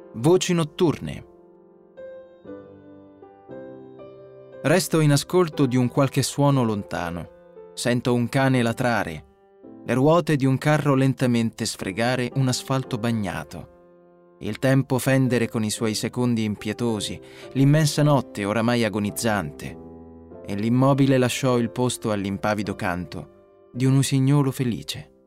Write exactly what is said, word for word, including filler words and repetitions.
Voci notturne. Resto in ascolto di un qualche suono lontano. Sento un cane latrare, le ruote di un carro lentamente sfregare un asfalto bagnato, il tempo fendere con i suoi secondi impietosi, l'immensa notte oramai agonizzante, e l'immobile lasciò il posto all'impavido canto di un usignolo felice.